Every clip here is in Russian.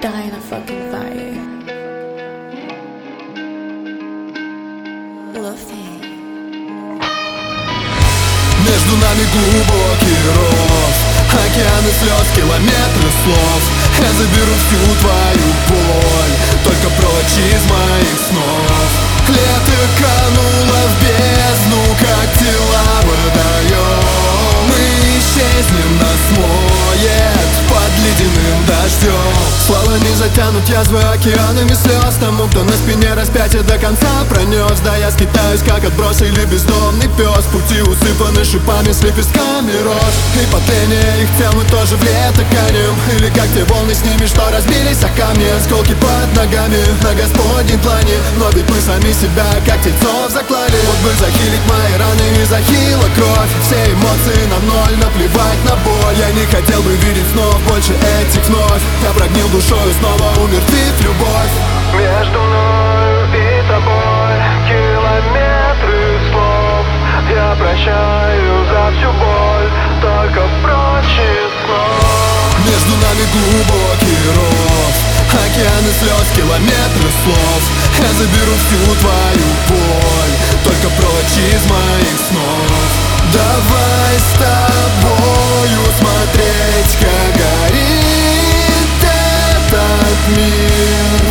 die in a fucking fire. Между нами глубокий ров, океаны слез, километры слов. Я заберу всю твою боль, только прочь из моих снов. Лето кануло в бездну, как тела водоем. Мы исчезнем, нас смоет под ледяным дождем. Слова не затянут язвы океанами слез. Тому, кто на спине распятие до конца пронес. Да я скитаюсь, как отброс или бездомный пес. Пути усыпаны шипами с лепестками роз. И по тление их тел мы тоже в лето канем. Или как те волны с ними, что разбились о камни. Осколки под ногами на Господнем плане. Но ведь мы сами себя, как тельцов, заклали. Вот бы захилить мои раны и захила кровь. Все эмоции на ноль, наплевать на боль. Я не хотел бы видеть снов больше этих вновь. Я прогнил душою, снова умертвив любовь. Между мною и тобой километры слов. Я прощаю за всю боль, только прочь из снов. Между нами глубокий ров, океаны слез, километры слов. Я заберу всю твою боль, только прочь из моих снов. Давай с тобою смотреть, как горит этот мир.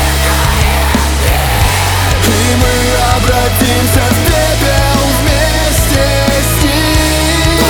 И мы обратимся в пепел вместе с ним.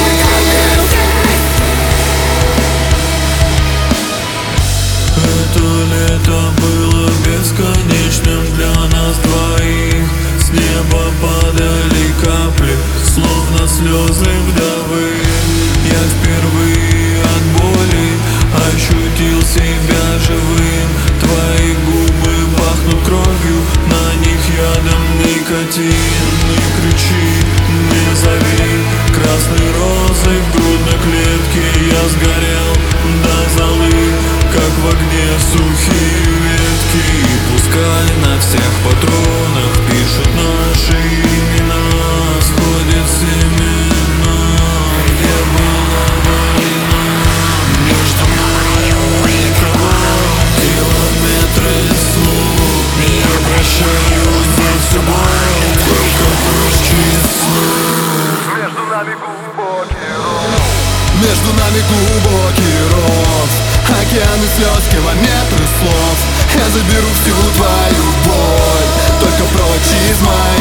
Это лето было бесконечным для нас двоих. С неба падали капли, словно слезы вдовы. Я впервые от боли ощутил себя живым. Твои губы пахнут кровью, на них ядом никотин. Не кричи, не зови, красной розой в грудной клетке. Я сгорел до золы, как в огне сухие ветки. И пускай на всех патронах пишут наши имена. Сходит семена, где была война. Между мною и тобой километры слов. Я прощаю за всю боль, только прочь из снов. Между нами глубокий ров. Между нами глубокий ров, океаны слез, километры слов. Я заберу всю твою боль, только прочь из моих